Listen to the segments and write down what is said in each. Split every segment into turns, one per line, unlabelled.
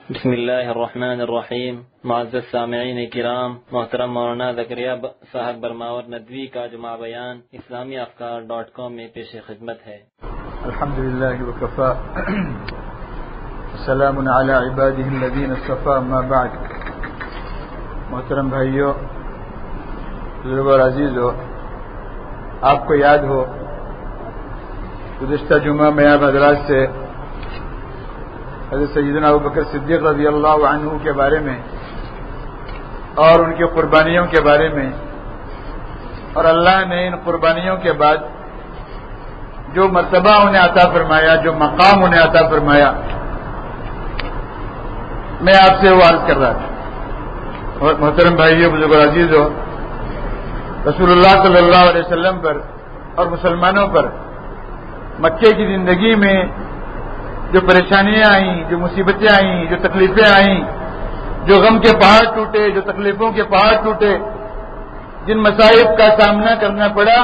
بسم اللہ الرحمن الرحیم۔ معزز سامعین کرام، محترم مولانا زکریا صاحب برماور ندوی کا جمعہ بیان اسلامیافکار.com میں پیش خدمت ہے۔
الحمدللہ وکفا السلام علی عبادہ الذین اصطفی، اما بعد۔ محترم بھائیو، بزرگوں اور عزیزو، آپ کو یاد ہو گزشتہ جمعہ میں آپ حضرات سے حضرت سیدنا ابوبکر صدیق رضی اللہ عنہ کے بارے میں اور ان کی قربانیوں کے بارے میں، اور اللہ نے ان قربانیوں کے بعد جو مرتبہ انہیں عطا فرمایا، جو مقام انہیں عطا فرمایا، میں آپ سے وہ عرض کر رہا تھا۔ اور محترم بھائیو، بزرگ اور عزیزو، رسول اللہ صلی اللہ علیہ وسلم پر اور مسلمانوں پر مکے کی زندگی میں جو پریشانیاں آئیں، جو مصیبتیں آئیں، جو تکلیفیں آئیں، جو غم کے پہاڑ ٹوٹے، جو تکلیفوں کے پہاڑ ٹوٹے، جن مصائب کا سامنا کرنا پڑا،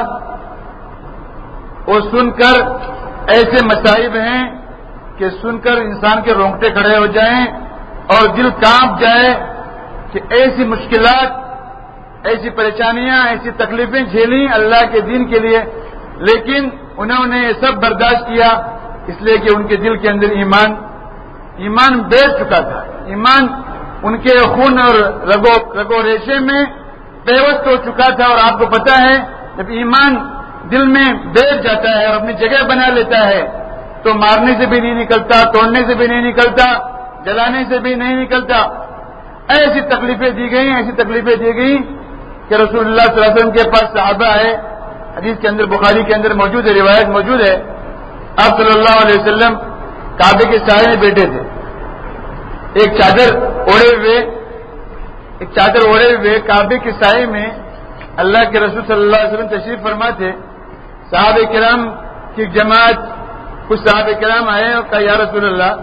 وہ سن کر ایسے مصائب ہیں کہ سن کر انسان کے رونگٹے کھڑے ہو جائیں اور دل کانپ جائے کہ ایسی مشکلات، ایسی پریشانیاں، ایسی تکلیفیں جھیلیں اللہ کے دین کے لیے، لیکن انہوں نے یہ سب برداشت کیا اس لیے کہ ان کے دل کے اندر ایمان بیٹھ چکا تھا، ایمان ان کے خون اور رگو ریشے میں پیوست ہو چکا تھا۔ اور آپ کو پتہ ہے، جب ایمان دل میں بیٹھ جاتا ہے اور اپنی جگہ بنا لیتا ہے تو مارنے سے بھی نہیں نکلتا، توڑنے سے بھی نہیں نکلتا، جلانے سے بھی نہیں نکلتا۔ ایسی تکلیفیں دی گئیں کہ رسول اللہ صلی اللہ علیہ وسلم کے پاس صحابہ ہے، حدیث کے اندر بخاری کے اندر موجود ہے، روایت موجود ہے، آپ صلی اللہ علیہ وسلم کعبے کے سائے میں بیٹھے تھے، ایک چادر اوڑے ہوئے کعبے کے سائے میں اللہ کے رسول صلی اللہ علیہ وسلم تشریف فرما تھے۔ صحابہ کرام کی جماعت، کچھ صحابہ کرام آئے اور کہا، یا رسول اللہ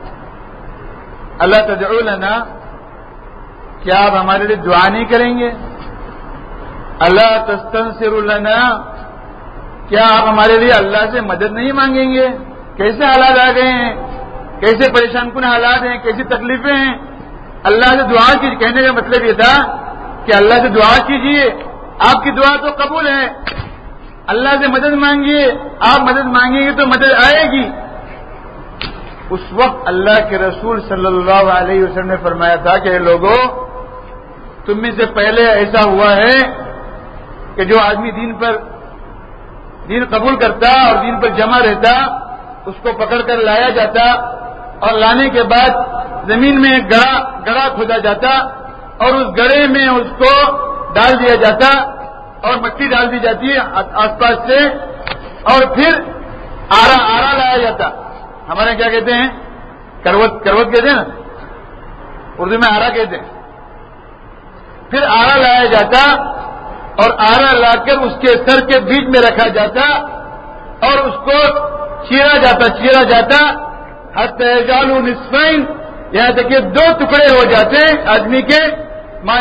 تدعو لنا، کیا آپ ہمارے لیے دعا نہیں کریں گے؟ اللہ تستنصر لنا، کیا آپ ہمارے لیے اللہ سے مدد نہیں مانگیں گے؟ کیسے حالات آ گئے ہیں، کیسے پریشان کن حالات ہیں، کیسی تکلیفیں ہیں۔ اللہ سے دعا کیجیے، کہنے کا مطلب یہ تھا کہ اللہ سے دعا کیجیے، آپ کی دعا تو قبول ہے، اللہ سے مدد مانگیے، آپ مدد مانگیں گے تو مدد آئے گی۔ اس وقت اللہ کے رسول صلی اللہ علیہ وسلم نے فرمایا تھا کہ لوگوں، تم میں سے پہلے ایسا ہوا ہے کہ جو آدمی دین قبول کرتا اور دین پر جمع رہتا، اس کو پکڑ کر لایا جاتا اور لانے کے بعد زمین میں ایک گڑھا کھودا جاتا اور اس گڑھے میں اس کو ڈال دیا جاتا اور مٹی ڈال دی جاتی ہے آس پاس سے، اور پھر آرا لایا جاتا۔ ہمارے کیا کہتے ہیں؟ کروت کہتے ہیں نا، اردو میں آرا کہتے ہیں۔ پھر آرا لایا جاتا اور آرا لا کر اس کے سر کے بیچ میں رکھا جاتا اور اس کو چیرا جاتا حتی یجعل نصفین، یہاں تک کہ دو ٹکڑے ہو جاتے آدمی کے، ما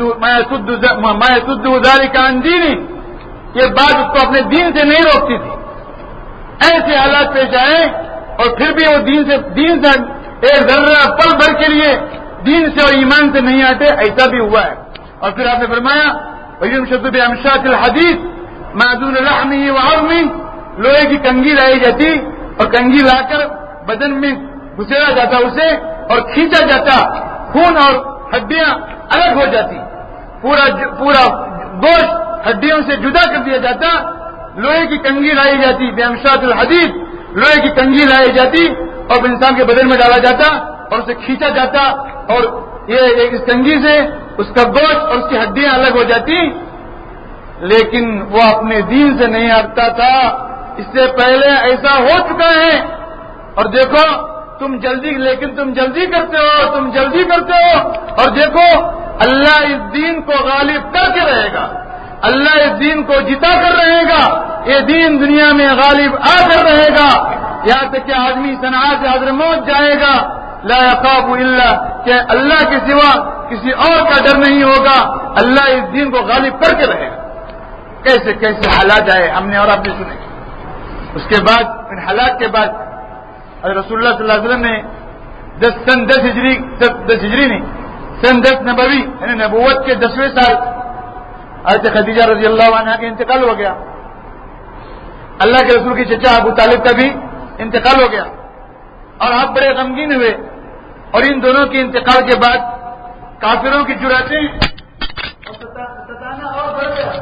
یصد ذلک عن دینہ، یہ بات اس کو اپنے دین سے نہیں روکتی تھی۔ ایسے حالات پیش آئے اور پھر بھی وہ دین سے ایک ذرہ پل بھر کے لیے دین سے اور ایمان سے نہیں آتے، ایسا بھی ہوا ہے۔ اور پھر آپ نے فرمایا، وَيُمْشَطُ بِأَمْشَاطِ الْحَدِيدِ مَا دُونَ لَحْمِهِ وَعَظْمِهِ، لوہے کی کنگھی لائی جاتی اور کنگھی لا کر بدن میں گھسیڑا جاتا اسے اور کھینچا جاتا، خون اور ہڈیاں الگ ہو جاتی، پورا گوشت ہڈیوں سے جدا کر دیا جاتا۔ لوہے کی کنگھی لائی جاتی، بِأَمْشَاطِ الْحَدِيدِ، لوہے کی کنگھی لائی جاتی اور انسان کے بدن میں ڈالا جاتا اور اسے کھینچا جاتا، اور یہ اس کنگھی سے اس کا گوشت اور اس کی ہڈیاں الگ ہو جاتی، لیکن وہ اپنے دین سے نہیں ہٹتا تھا۔ اس سے پہلے ایسا ہو چکا ہے، اور دیکھو تم جلدی کرتے ہو، اور دیکھو اللہ اس دین کو غالب کر کے رہے گا، اللہ اس دین کو جتا کر رہے گا، یہ دین دنیا میں غالب آ کر رہے گا، یہاں تک کہ آدمی صنعاء سے حضرموت جائے گا، لا یخاف الا، کہ اللہ کے سوا کسی اور کا ڈر نہیں ہوگا، اللہ اس دین کو غالب کر کے رہے گا۔ کیسے حالات آئے ہم نے اور آپ نے سنے۔ اس کے بعد ان حالات کے بعد رسول اللہ صلی اللہ علیہ وسلم نے 10 ہجری نہیں، سن 10 نبوی یعنی نبوت کے 10ویں سال حضرت خدیجہ رضی اللہ عنہا کا انتقال ہو گیا. اللہ کے رسول کے چچا ابو طالب کا بھی انتقال ہو گیا اور آپ بڑے غمگین ہوئے. اور ان دونوں کے انتقال کے بعد کافروں کی جرأتیں ستانا اور بڑھ گیا،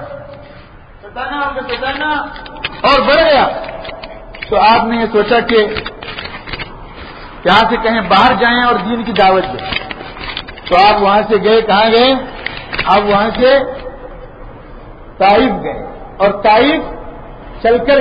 ستانا اور بڑھ گیا. تو آپ نے یہ سوچا کہ یہاں سے کہیں باہر جائیں اور دین کی دعوت دیں. تو آپ وہاں سے گئے، کہاں گئے؟ آپ وہاں سے طائف گئے اور طائف چل کر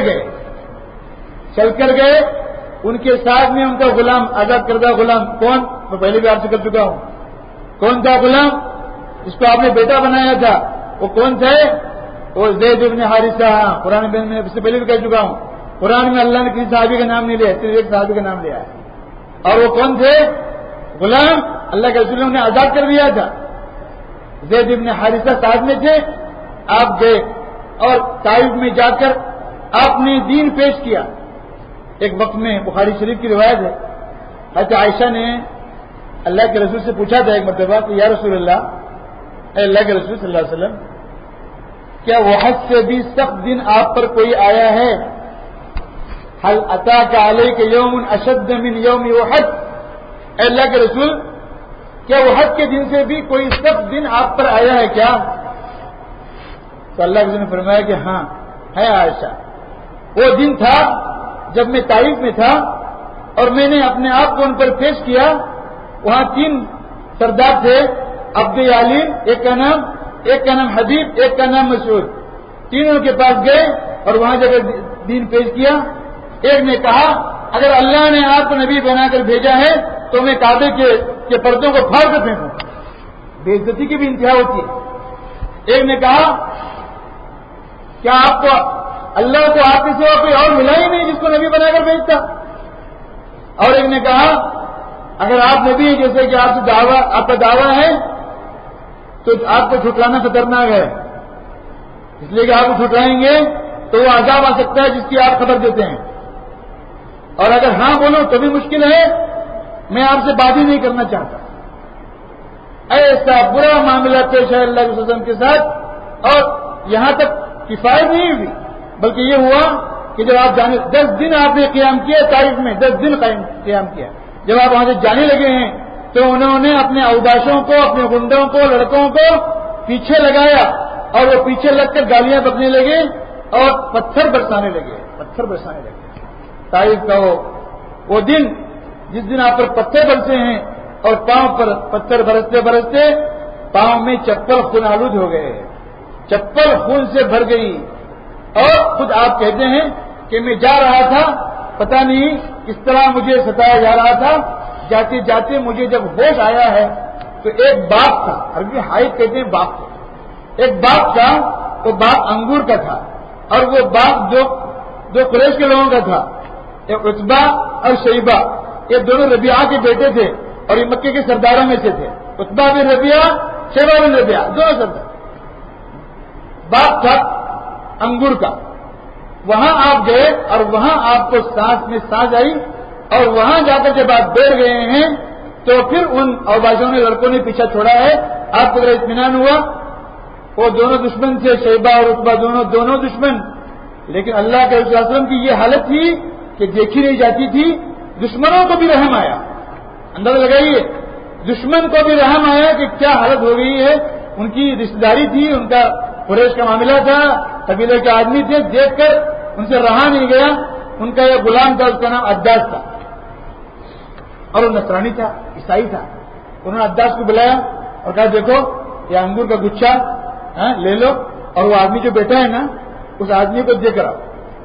گئے. ان کے ساتھ میں ان کا غلام، آزاد کردہ غلام کون؟ میں پہلے بھی آپ سے کر چکا ہوں. کون تھا غلام جس کو آپ نے بیٹا بنایا تھا؟ وہ کون تھے؟ وہ زید بن حارثہ. قرآن میں اس سے پہلے بھی کہہ چکا ہوں، قرآن میں اللہ نے کسی صحابی کا نام نہیں لیا، صرف ایک صحابی کا نام لیا ہے. اور وہ کون تھے؟ غلام اللہ کے رسول نے آزاد کر دیا تھا. زید بن حارثہ ساتھ میں تھے. آپ گئے اور طائف میں جا کر آپ نے دین پیش کیا. ایک وقت میں بخاری شریف کی روایت ہے، حضرت عائشہ نے اللہ کے رسول سے پوچھا تھا ایک مرتبہ کہ یا رسول اللہ، اے اللہ کے رسول صلی اللہ علیہ وسلم، کیا وحد سے بھی سخت دن آپ پر کوئی آیا ہے؟ حل اتاک علیک یوم اشد من یوم احد. اے اللہ کے رسول، کیا وحد کے دن سے بھی کوئی سخت دن آپ پر آیا ہے کیا؟ تو اللہ کے رسول نے فرمایا کہ ہاں ہے عائشہ. وہ دن تھا جب میں طائف میں تھا اور میں نے اپنے آپ کو ان پر پیش کیا. وہاں 3 سردار تھے، عبد علیم ایک کا نام حبیب، ایک کا نام مسعود. تینوں کے پاس گئے اور وہاں جب دین پیش کیا. ایک نے کہا اگر اللہ نے آپ کو نبی بنا کر بھیجا ہے تو میں کعبے کے پردوں کو پھاڑ کر پھینکوں. بے عزتی کی بھی انتہا ہوتی ہے. ایک نے کہا کیا آپ کو اللہ کو آپ کے سوا کوئی اور ملا ہی نہیں جس کو نبی بنا کر بھیجتا؟ اور ایک نے کہا اگر آپ نبی ہیں جیسے کہ آپ کا دعویٰ ہے تو آپ کو چھٹلانا خطرناک ہے، اس لیے کہ آپ کو چھٹلائیں گے تو وہ عذاب آ سکتا ہے جس کی آپ خبر دیتے ہیں. اور اگر ہاں بولو تو بھی مشکل ہے، میں آپ سے بات ہی نہیں کرنا چاہتا. ایسا برا معاملہ پیش ہے اللہ کے وسلم کے ساتھ. اور یہاں تک کفایت نہیں ہوئی بلکہ یہ ہوا کہ جب آپ جانے 10 دن آپ نے قیام کیا طائف میں، 10 دن قیام کیا. جب آپ وہاں سے جانے لگے ہیں تو انہوں نے اپنے اوداشوں کو، اپنے گنڈوں کو، لڑکوں کو پیچھے لگایا اور وہ پیچھے لگ کر گالیاں بکنے لگے اور پتھر برسانے لگے. طائف کا وہ دن جس دن آپ پر پتھر برسے ہیں اور پاؤں پر پتھر برستے پاؤں میں چپل خون آلود ہو گئے، چپل خون سے بھر گئی. اور خود آپ کہتے ہیں کہ میں جا رہا تھا، پتہ نہیں کس طرح مجھے ستایا جا رہا تھا. جاتے جاتے مجھے جب ہوش آیا ہے تو ایک باغ تھا، عربی حائط کہتے ہیں باغ کو. ایک باغ تھا، وہ باغ انگور کا تھا. اور وہ باغ جو قریش کے لوگوں کا تھا، ایک عتبہ اور شیبہ، یہ دونوں ربیعہ کے بیٹے تھے اور یہ مکے کے سرداروں میں سے تھے. عتبہ بن ربیعہ، شیبہ بن ربیعہ، دونوں سردار. باغ تھا انگور کا. وہاں آپ گئے اور وہاں آپ کو سانس میں سانس آئی اور وہاں جا کر جب آپ بیٹھ گئے ہیں تو پھر ان اوباشوں نے، لڑکوں نے پیچھا چھوڑا ہے. آپ کو ذرا اطمینان ہوا. وہ دونوں دشمن تھے، شیبہ اور عتبہ دونوں دشمن. لیکن اللہ کے رسول صلی اللہ علیہ وسلم کی یہ حالت تھی کہ دیکھی نہیں جاتی تھی. دشمنوں کو بھی رحم آیا. اندازہ لگائیے، دشمن کو بھی رحم آیا کہ کیا حالت ہو گئی ہے. ان کی رشتے داری تھی، ان کا قریش کا معاملہ تھا، قبیلے کے آدمی تھے. دیکھ کر ان سے رہا نہیں گیا. ان کا یہ غلام تھا، اس کا نام عداس تھا اور وہ نصرانی تھا، عیسائی تھا. انہوں نے عداس کو بلایا اور کہا دیکھو یہ انگور کا گچھا لے لو اور وہ آدمی جو بیٹھا ہے نا اس آدمی کو دے کر آؤ.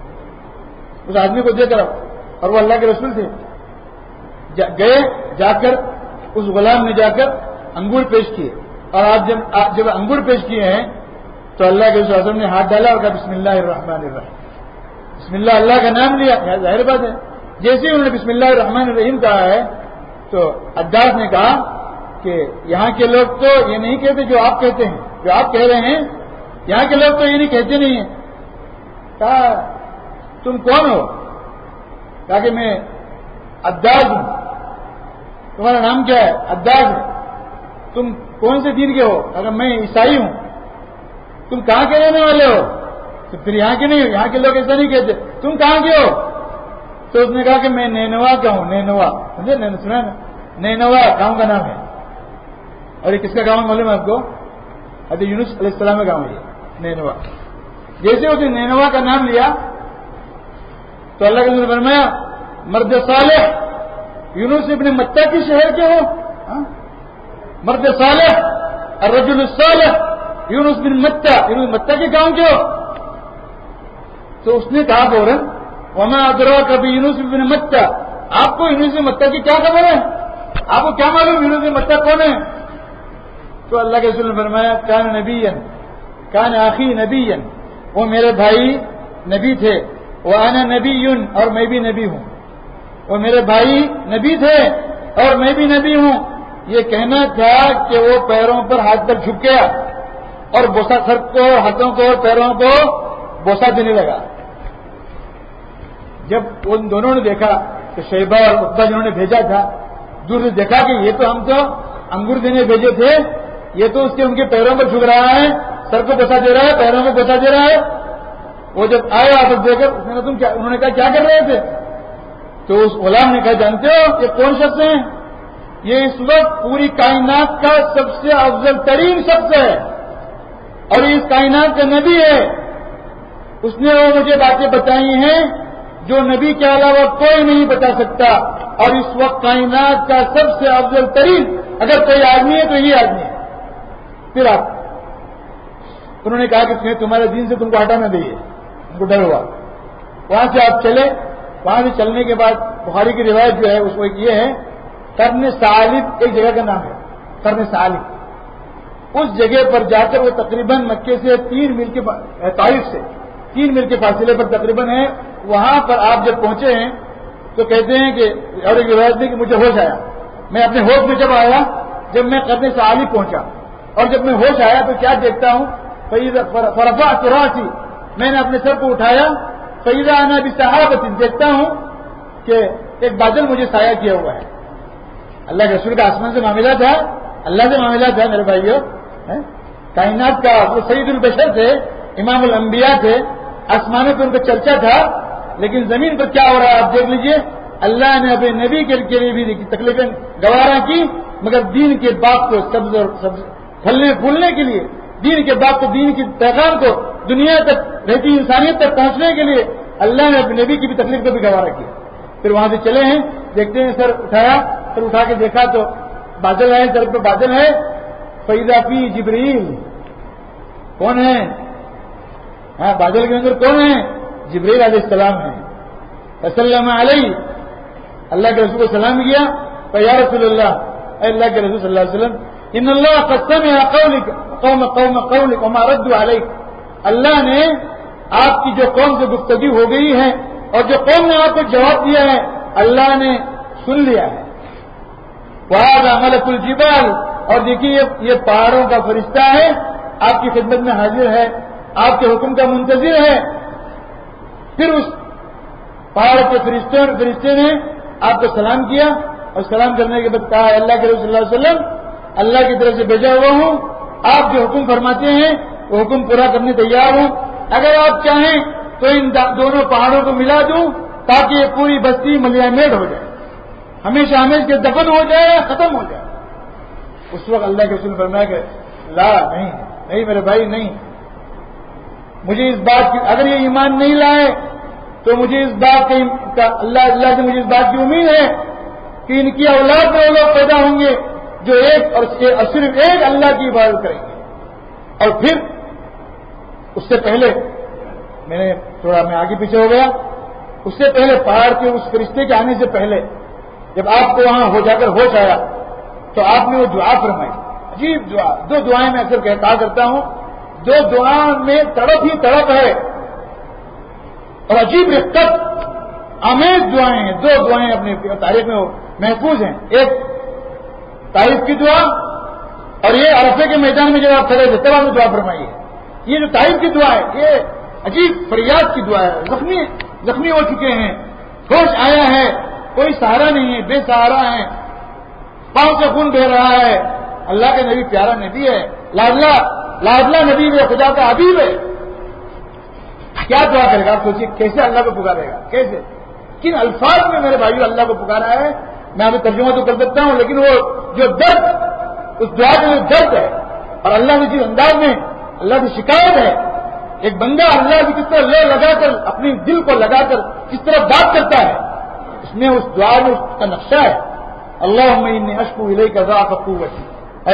اور وہ اللہ کے رسول تھے. گئے، جا کر اس غلام نے جا کر انگور پیش کیے. اور آپ جب انگور پیش کیے ہیں تو اللہ کے رسول صلی اللہ علیہ وسلم نے ہاتھ ڈالا اور کہا بسم اللہ الرحمن الرحیم. بسم اللہ، اللہ کا نام لیا. ظاہر بات ہے جیسے انہوں نے بسم اللہ الرحمن الرحیم کہا ہے تو عداس نے کہا کہ یہاں کے لوگ تو یہ نہیں کہتے جو آپ کہتے ہیں، جو آپ کہہ رہے ہیں. یہاں کے لوگ تو یہ نہیں کہتے نہیں ہیں. کہا تم کون ہو؟ کہا کہ میں عداس ہوں. تمہارا نام کیا ہے؟ عداد ہے. تم کون سے دین کے ہو؟ اگر میں عیسائی ہوں. تم کہاں کے رہنے والے ہو؟ تو پھر یہاں کے نہیں ہو. یہاں کے لوگ ایسا نہیں کہتے. تم کہاں کے ہو؟ تو اس نے کہا کہ میں نینوا کا ہوں. نینوا سمجھے؟ سنا نا؟ نینوا گاؤں کا نام ہے. اور یہ کس کا گاؤں معلوم ہے آپ کو؟ حضرت یونس علیہ السلام کا گاؤں ہے یہ نینوا. جیسے اس نے نینوا کا نام لیا تو اللہ کے رسول نے فرمایا مرد صالح یونس ابن متہ کی شہر کے ہو. مرد صالح الرجل الصالح یونس بن متہ، یونس متہ کے گاؤں کے ہو. تو اس نے کہا فوراً وما ادراک بیونس بن متہ، آپ کو یونس بن متہ کی کیا خبر ہے؟ آپ کو کیا معلوم یونس بن متہ کون ہے؟ تو اللہ کے رسول نے فرمایا کان نبیا، کان اخی نبیا، وہ میرے بھائی نبی تھے. وانا نبی، اور میں بھی نبی ہوں. وہ میرے بھائی نبی تھے اور میں بھی نبی ہوں. یہ کہنا تھا کہ وہ پیروں پر ہاتھ پر جھک گیا اور بوسا سر کو، ہاتھوں کو اور پیروں کو بوسا دینے لگا. جب ان دونوں نے دیکھا کہ شیبہ اور عتبہ جنہوں نے بھیجا تھا، دور سے دیکھا کہ یہ تو ہم تو انگور دینے بھیجے تھے، یہ تو اس کے ان کے پیروں پر جھک رہا ہے، سر کو بوسا دے رہا ہے، پیروں کو بوسا دے رہا ہے. وہ جب آئے واپس دے کر انہوں نے کہا کیا کر رہے تھے؟ تو اس غلام نے کہا جانتے ہو یہ کون شخص ہیں؟ یہ اس وقت پوری کائنات کا سب سے افضل ترین شخص ہے اور اس کائنات کا نبی ہے. اس نے وہ مجھے باتیں بتائی ہیں جو نبی کے علاوہ کوئی نہیں بتا سکتا، اور اس وقت کائنات کا سب سے افضل ترین اگر کوئی آدمی ہے تو یہ آدمی ہے. پھر آپ انہوں نے کہا کہ تمہارے دین سے تم کو ہٹانا دئیے. ان کو ڈر ہوا. وہاں سے آپ چلے. وہاں سے چلنے کے بعد بخاری کی روایت جو ہے اس کو یہ ہے قرن ثعالب ایک جگہ کا نام ہے. قرن ثعالب اس جگہ پر جا کر وہ تقریباً مکے سے 3 میل کے طائف سے 3 میل کے فاصلے پر تقریباً ہے. وہاں پر آپ جب پہنچے ہیں تو کہتے ہیں کہ اور ایک روایت میں کہ مجھے ہوش آیا. میں اپنے ہوش میں جب آیا جب میں قرن ثعالب پہنچا اور جب میں ہوش آیا تو کیا دیکھتا ہوں فرفعت راسی، میں نے اپنے سر کو اٹھایا. فإذا أنا بسحابة، دیکھتا ہوں کہ ایک بادل مجھے سایہ کیا ہوا ہے. اللہ کے رسول کا آسمان سے معاملہ تھا، اللہ سے معاملہ تھا میرے بھائیوں. کائنات کا وہ سید البشر تھے، امام الانبیاء تھے. آسمانوں پہ ان کا چرچا تھا، لیکن زمین پر کیا ہو رہا ہے آپ دیکھ لیجئے. اللہ نے اپنے نبی کے لیے بھی تکلیفیں گوارا کی، مگر دین کے باغ کو سبز اور پھلنے پھولنے کے لیے، دین کے باغ کو، دین کے پیغام کو دنیا تک رہتی انسانیت تک پہنچنے کے لیے اللہ نے اپنے نبی کی بھی تکلیف کو بھی گوارا کیا. پھر وہاں سے چلے ہیں، دیکھتے ہیں سر اٹھایا، سر اٹھا کے دیکھا تو بادل ہے، سر پہ بادل ہے. فإذا فی جبریل، کون ہے؟ ہاں بادل کے اندر کون ہے؟ جبریل علیہ السلام ہے. فسلم علیہ، اللہ کے رسول کو سلام کیا. یا رسول اللہ، اے اللہ کے رسول صلی اللہ علیہ وسلم، ان اللہ قد سمع قولک قولک وما ردوا علیک، اللہ نے آپ کی جو قوم سے گفتگو ہو گئی ہے اور جو قوم نے آپ کو جواب دیا ہے اللہ نے سن لیا ہے. وہذا ملک الجبال، اور دیکھیے یہ پہاڑوں کا فرشتہ ہے، آپ کی خدمت میں حاضر ہے، آپ کے حکم کا منتظر ہے. پھر اس پہاڑ کے فرشتے نے آپ کو سلام کیا اور سلام کرنے کے بعد کہا اللہ کے رسول صلی اللہ علیہ وسلم، اللہ کی طرف سے بھیجا ہوا ہوں، آپ جو حکم فرماتے ہیں وہ حکم پورا کرنے تیار ہوں. اگر آپ چاہیں تو ان دونوں پہاڑوں کو ملا دوں تاکہ یہ پوری بستی ملیا میٹ ہو جائے، ہمیشہ ہمیشہ کے دفن ہو جائے، ختم ہو جائے. اس وقت اللہ کے رسول نے فرمایا کہ لا، نہیں میرے بھائی، نہیں. مجھے اس بات کی، اگر یہ ایمان نہیں لائے تو مجھے اس بات کا اللہ سے مجھے اس بات کی امید ہے کہ ان کی اولاد میں وہ لوگ پیدا ہوں گے جو ایک اور صرف ایک اللہ کی عبادت کریں گے. اور پھر اس سے پہلے میں آگے پیچھے ہو گیا. اس سے پہلے پہاڑ کے اس فرشتے کے آنے سے پہلے جب آپ کو وہاں ہو جا کر ہوش آیا تو آپ نے وہ دعا فرمائی، عجیب دعا. 2 دعائیں میں اکثر کہا کرتا ہوں، 2 دعا میں تڑپ ہی تڑپ ہے اور عجیب رقت آمیز دعائیں ہیں. 2 دعائیں اپنی تاریخ میں محفوظ ہیں. ایک تاریخ کی دعا اور یہ عرفے کے میدان میں جب آپ کھڑے تھے تب آپ نے دعا فرمائی ہے. یہ جو تاریخ کی دعا ہے یہ عجیب فریاد کی دعا ہے. زخمی ہو چکے ہیں، ہوش آیا ہے، کوئی سہارا نہیں ہے، بے سہارا ہے. پاؤں سے خون بہ رہا ہے، اللہ کے نبی پیارا نبی ہے، لاڈلا نبی ہے، خدا کا حبیب ہے، کیا دعا کرے گا؟ آپ سوچیے کیسے اللہ کو پکارے گا، کیسے، کن الفاظ میں میرے بھائیو اللہ کو پکارا ہے؟ میں آپ کو ترجمہ تو کر سکتا ہوں، لیکن وہ جو درد، اس دعا کا جو درد ہے، اور اللہ نے جس انداز میں اللہ کی شکایت ہے، ایک بندہ اللہ کی کس طرح لگا کر اپنی دل کو لگا کر کس طرح بات کرتا ہے، اس میں اس دعا میں اس کا نقشہ ہے. اللہم انی اشکو الیک ضعف قوتی، اے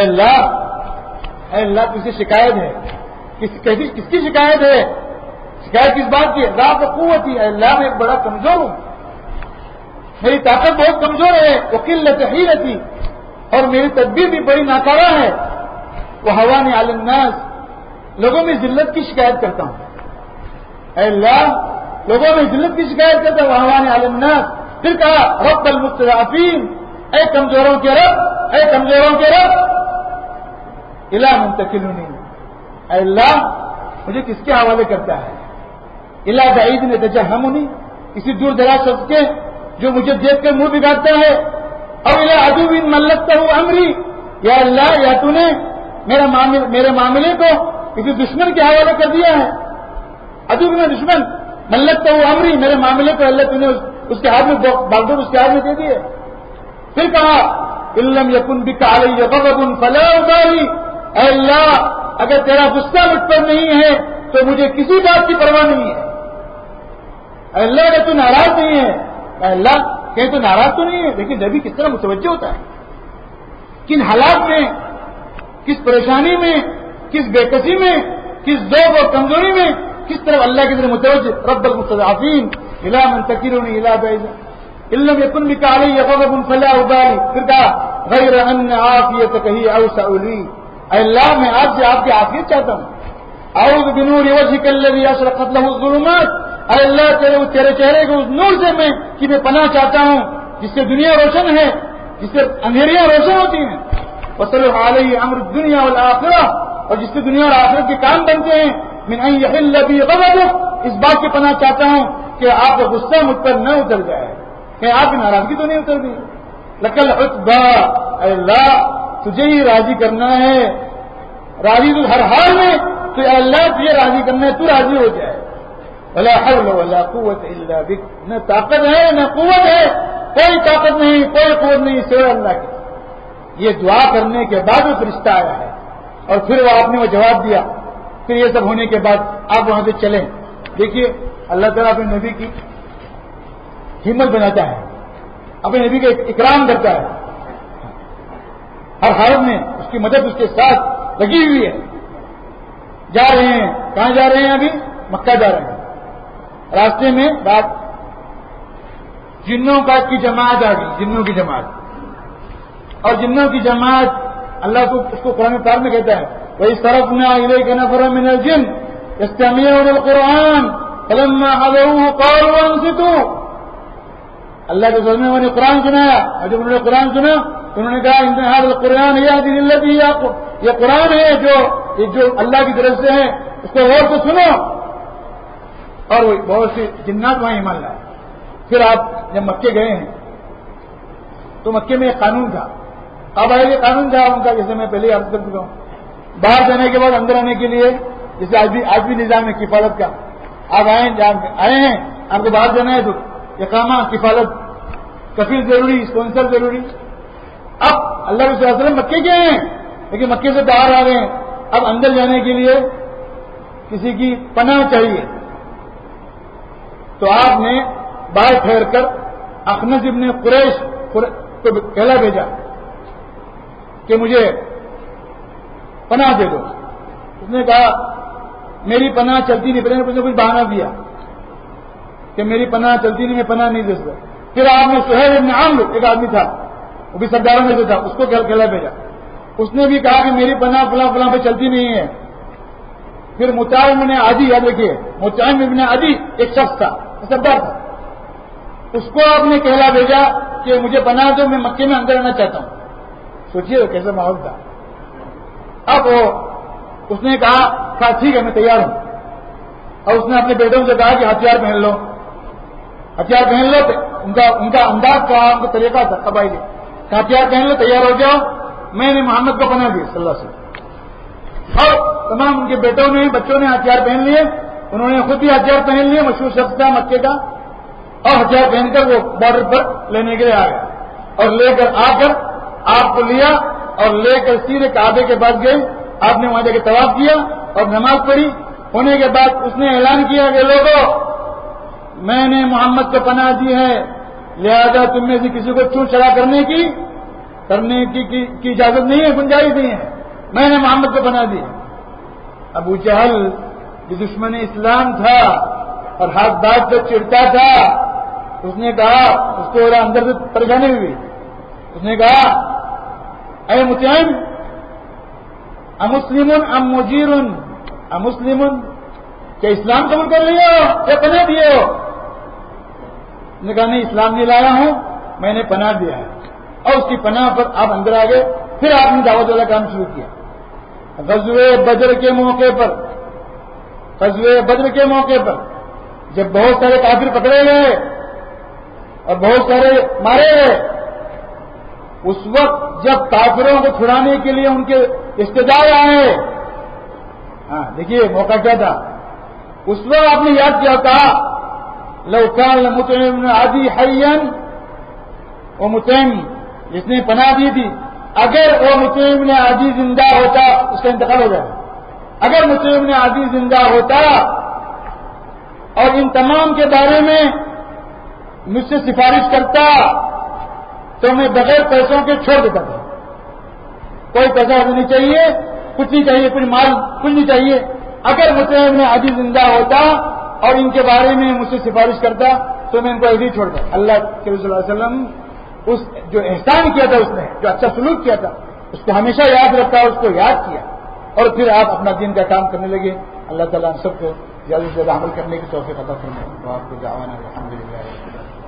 اللہ تجھ سے شکایت ہے. کس کی شکایت ہے؟ شکایت کس بات کی ہے؟ ضعف قوتی، اے اللہ میں ایک بڑا کمزور ہوں، میری طاقت بہت کمزور ہے، وقلت حیلتی، اور میری تدبیر بھی بڑی ناکارہ ہے، وہوانی علی الناس، لوگوں میں ذلت کی شکایت کرتا ہوں. اے اللہ لوگوں میں ذلت کی شکایت کرتا ہوں، وہوانی علی الناس. پھر کہا رب المستضعفین، اے کمزوروں کے رب، اے کمزوروں کے رب، الی من تکلنی، اے اللہ مجھے کس کے حوالے کرتا ہے؟ الی بعید یتجہمنی، کسی دور دراز شخص کے جو مجھے دیکھ کر منہ بگاڑتا ہے، اور الی عدو ملکتہ امری، یا اللہ یا تو نے میرے معاملے کو کسی دشمن کے حوالے کر دیا ہے. عدو میں دشمن، ملکتہ امری، میرے معاملے کو اللہ تو نے اس کے ہاتھ میں باغدور اس کے ہاتھ میں دے دیے. پھر کہا ان لم یکن بک علی غضب فلا ابالی، اے اللہ اگر تیرا غصہ مجھ پر نہیں ہے تو مجھے کسی بات کی پرواہ نہیں ہے. اے اللہ اگر تو ناراض نہیں ہے، اے اللہ کہیں تو ناراض تو نہیں ہے، لیکن نبی کس طرح متوجہ ہوتا ہے، کن حالات میں، کس پریشانی میں، کس بے کسی میں، کس ذوق اور کمزوری میں کس طرح اللہ کی طرف متوجہ. رب المستضعفین الی من تکلنی الی بعید ان لم یکن بک علی غضب فلا ابالی. پھر کہا غیر ان عافیتک ہی اوسع لی، اے اللہ میں آپ سے آپ کی عافیت چاہتا ہوں. اعوذ بنور وجهک الذی اشرقت له الظلمات، اے اللہ تیرے چہرے کے اس نور سے میں پناہ چاہتا ہوں جس سے دنیا روشن ہے، جس سے اندھیریاں روشن ہوتی ہیں. وصلح علیہ امر الدنیا والآخرہ، اور جس سے دنیا اور آخرت کے کام بنتے ہیں. من ان یحل بی غضبک، اس بات کی پناہ چاہتا ہوں کہ آپ کا غصہ مجھ پر نہ اتر جائے، کہ آپ کی ناراضگی تو نہیں اتر گئی. لکل عتبا، اے اللہ تجھے ہی راضی کرنا ہے، راضی تو ہر حال میں، تو اے اللہ تجھے راضی کرنا ہے، تو راضی ہو جائے. ولا حول ولا قوت الا بک، نہ طاقت ہے نہ قوت ہے، کوئی طاقت نہیں کوئی قوت نہیں سوائے اللہ کی. یہ دعا کرنے کے بعد وہ فرشتہ آیا ہے، اور پھر وہ آپ نے وہ جواب دیا. پھر یہ سب ہونے کے بعد آپ وہاں سے چلیں. دیکھیے اللہ تعالیٰ اپنے نبی کی ہمت بناتا ہے، اپنے نبی کا اکرام کرتا ہے، ہر حالت میں اس کی مدد اس کے ساتھ لگی ہوئی ہے. جا رہے ہیں، کہاں جا رہے ہیں؟ ابھی مکہ جا رہے ہیں. راستے میں بات جنوں کی جماعت آ گئی، جنوں کی جماعت. اور جنوں کی جماعت اللہ کو اس کو قرآن پاک میں کہتا ہے وَإِذْ صَرَفْنَا إِلَيْكَ نَفَرًا مِنَ الْجِنِّ يَسْتَمِعُونَ الْقُرْآنَ فَلَمَّا حَضَرُوهُ قَالُوا أَنصِتُوا. اللہ کے رسول نے انہوں نے قرآن سنایا، اور جب انہوں نے قرآن سنا تو انہوں نے کہا إِنَّ هَذَا الْقُرْآنَ يَهْدِي لِلَّتِي هِيَ أَقْوَمُ، یہ قرآن ہے جو اللہ کی طرف سے ہے، اس کو غور سے سنو. اور وہ بہت سی جنات وہاں ایمان لائے. پھر آپ جب مکے گئے ہیں تو مکے میں ایک قانون تھا، قبائلی قانون تھا ان کا، جیسے میں پہلے عرض کر چکا ہوں. باہر جانے کے بعد اندر آنے کے لیے جیسے آج بھی نظام ہے کفالت کا. آپ آئے ہیں، آپ کو باہر جانا ہے تو اقامہ، کفالت، کفیل ضروری، اسپانسر ضروری. اب اللہ رسول صلی اللہ علیہ وسلم مکے گئے ہیں لیکن مکے سے باہر آ رہے ہیں، اب اندر جانے کے لیے کسی کی پناہ چاہیے. تو آپ نے باہر ٹھہر کر اخنس ابن قریش کو کہلا بھیجا کہ مجھے پناہ دے دو. اس نے کہا میری پناہ چلتی نہیں، پہلے نے کچھ بہانہ دیا کہ میری پناہ چلتی نہیں، میں پناہ نہیں دے سکتا. پھر آپ نے سہیل ابن عمرو، ایک آدمی تھا وہ بھی سرداروں میں سے تھا، اس کو کہلا بھیجا. اس نے بھی کہا کہ میری پناہ فلاں فلاں پہ چلتی نہیں ہے. پھر مطعم ابن عدی، یاد رکھیے مطعم ابن عدی ایک شخص تھا، سردار تھا، اس کو آپ نے کہلا بھیجا کہ مجھے پناہ دو، میں مکے میں اندر آنا چاہتا ہوں. سوچیے کیسا ماحول تھا. اب اس نے کہا ٹھیک ہے میں تیار ہوں. اور اس نے اپنے بیٹوں سے کہا کہ ہتھیار پہن لو، ہتھیار پہن لو. ان کا انداز تھا، ان کا طریقہ تھا قبائلی. کہ ہتھیار پہن لو، تیار ہو جاؤ، میں نے محمد کو پناہ دی صلی اللہ علیہ وسلم. اور تمام ان کے بیٹوں نے بچوں نے ہتھیار پہن لیے، انہوں نے خود بھی ہتھیار پہن لیے، مشہور شخص تھا مکے کا، اور ہتھیار پہن کر وہ بارڈر پر لینے کے لیے آ گیا، اور لے کر آ کر آپ کو لیا اور لے کر سیدھے کعبے کے پاس گئے. آپ نے وہاں جا کے طواف کیا اور نماز پڑھی. ہونے کے بعد اس نے اعلان کیا کہ لوگوں، میں نے محمد کو پناہ دی ہے، لہذا تم میں سے کسی کو چون چڑھا کرنے کی اجازت نہیں ہے، گنجائش نہیں ہے، میں نے محمد کو پناہ دی. ابو جہل جو دشمن اسلام تھا اور ہاتھ بات سے چڑھتا تھا، اس نے کہا، اس کو اندر سے پریشانی ہوئی، اس نے کہا اے مطعم امسلم ام مجیر امسلم، کیا اسلام قبول کر لیے ہو یا پناہ دیے ہو؟ نے کہا نہیں، اسلام نہیں لایا ہوں، میں نے پناہ دیا ہے. اور اس کی پناہ پر آپ اندر آ گئے. پھر آپ نے دعوت والا کام شروع کیا. غزوہ بدر کے موقع پر جب بہت سارے کافر پکڑے گئے اور بہت سارے مارے گئے، اس وقت جب کافروں کو چھڑانے کے لیے ان کے رشتے دار آئے، دیکھیے موقع کیا تھا. اس وقت آپ نے یاد کیا، کہا لو کان مطعم بن عدی حیا، وہ مطعم جس نے پناہ دی تھی، اگر وہ مطعم بن عدی زندہ ہوتا، اس کا انتقال ہو جائے، اگر مطعم بن عدی زندہ ہوتا اور ان تمام کے بارے میں مجھ سے سفارش کرتا تو میں بغیر پیسوں کے چھوڑ دیتا تھا. کوئی پیسہ نہیں چاہیے، کچھ نہیں چاہیے، کچھ مال کچھ نہیں چاہیے. اگر مطعم بن عدی زندہ ہوتا اور ان کے بارے میں مجھ سے سفارش کرتا تو میں ان کو ایسے ہی چھوڑتا. اللہ کے رسول صلی اللہ علیہ وسلم اس جو احسان کیا تھا، اس نے جو اچھا سلوک کیا تھا، اس کو ہمیشہ یاد رکھا، اس کو یاد کیا، اور پھر آپ اپنا دین کا کام کرنے لگے. اللہ تعالیٰ ہم سب کو زیادہ سے زیادہ عمل کرنے کی توفیق عطا فرمائے. آپ کو دعوانا الحمدللہ.